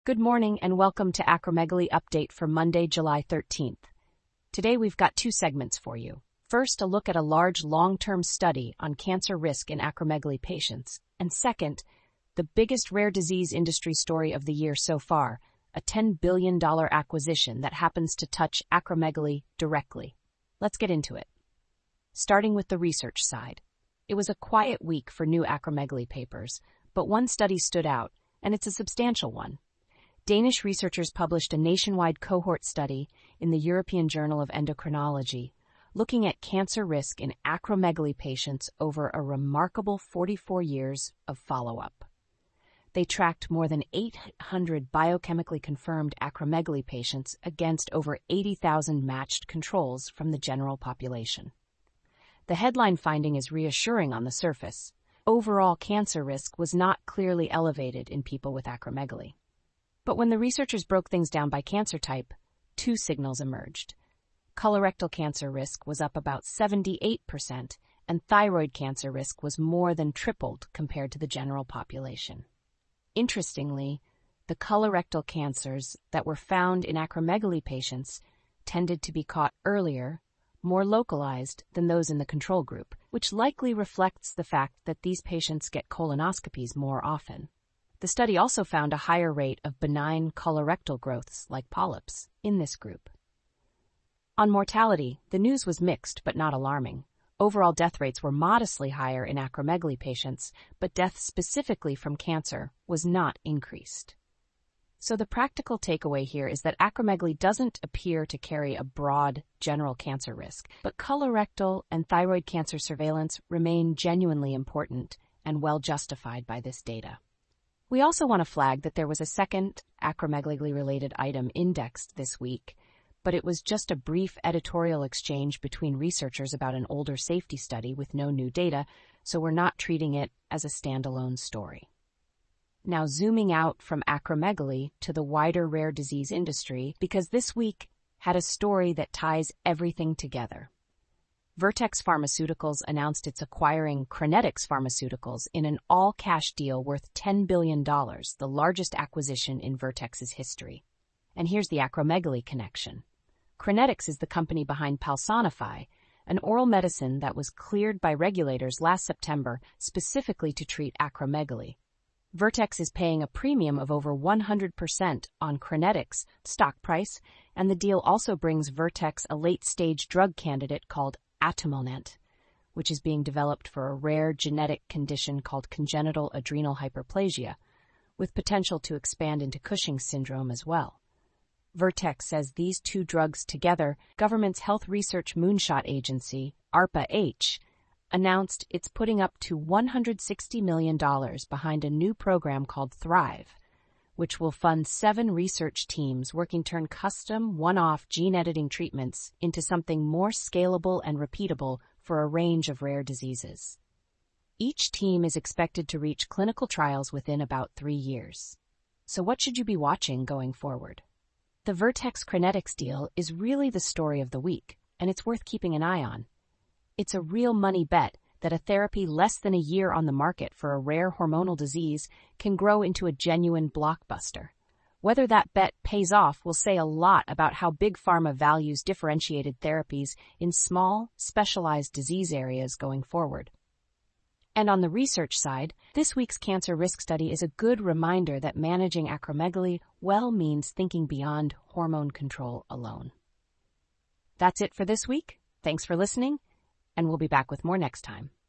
Good morning and welcome to Acromegaly Update for Monday, July 13th. Today we've got two segments for you. First, a look at a large long-term study on cancer risk in acromegaly patients. And second, the biggest rare disease industry story of the year so far, a $10 billion acquisition that happens to touch acromegaly directly. Let's get into it. Starting with the research side. It was a quiet week for new acromegaly papers, but one study stood out, and it's a substantial one. Danish researchers published a nationwide cohort study in the European Journal of Endocrinology, looking at cancer risk in acromegaly patients over a remarkable 44 years of follow-up. They tracked more than 800 biochemically confirmed acromegaly patients against over 80,000 matched controls from the general population. The headline finding is reassuring on the surface. Overall cancer risk was not clearly elevated in people with acromegaly. But when the researchers broke things down by cancer type, two signals emerged. Colorectal cancer risk was up about 78%, and thyroid cancer risk was more than tripled compared to the general population. Interestingly, the colorectal cancers that were found in acromegaly patients tended to be caught earlier, more localized than those in the control group, which likely reflects the fact that these patients get colonoscopies more often. The study also found a higher rate of benign colorectal growths like polyps in this group. On mortality, the news was mixed but not alarming. Overall death rates were modestly higher in acromegaly patients, but death specifically from cancer was not increased. So the practical takeaway here is that acromegaly doesn't appear to carry a broad general cancer risk, but colorectal and thyroid cancer surveillance remain genuinely important and well justified by this data. We also want to flag that there was a second acromegaly-related item indexed this week, but it was just a brief editorial exchange between researchers about an older safety study with no new data, so we're not treating it as a standalone story. Now zooming out from acromegaly to the wider rare disease industry, because this week had a story that ties everything together. Vertex Pharmaceuticals announced it's acquiring Crinetics Pharmaceuticals in an all-cash deal worth $10 billion, the largest acquisition in Vertex's history. And here's the acromegaly connection. Crinetics is the company behind Palsonify, an oral medicine that was cleared by regulators last September specifically to treat acromegaly. Vertex is paying a premium of over 100% on Crinetics' stock price, and the deal also brings Vertex a late-stage drug candidate called atumelnant, which is being developed for a rare genetic condition called congenital adrenal hyperplasia, with potential to expand into Cushing's syndrome as well. Vertex says these two drugs together, government's health research moonshot agency, ARPA-H, announced it's putting up to $160 million behind a new program called Thrive, which will fund 7 research teams working to turn custom, one-off gene editing treatments into something more scalable and repeatable for a range of rare diseases. Each team is expected to reach clinical trials within about 3 years. So what should you be watching going forward? The Vertex Crinetics deal is really the story of the week, and it's worth keeping an eye on. It's a real money bet that a therapy less than a year on the market for a rare hormonal disease can grow into a genuine blockbuster. Whether that bet pays off will say a lot about how big pharma values differentiated therapies in small, specialized disease areas going forward. And on the research side, this week's cancer risk study is a good reminder that managing acromegaly well means thinking beyond hormone control alone. That's it for this week. Thanks for listening, and we'll be back with more next time.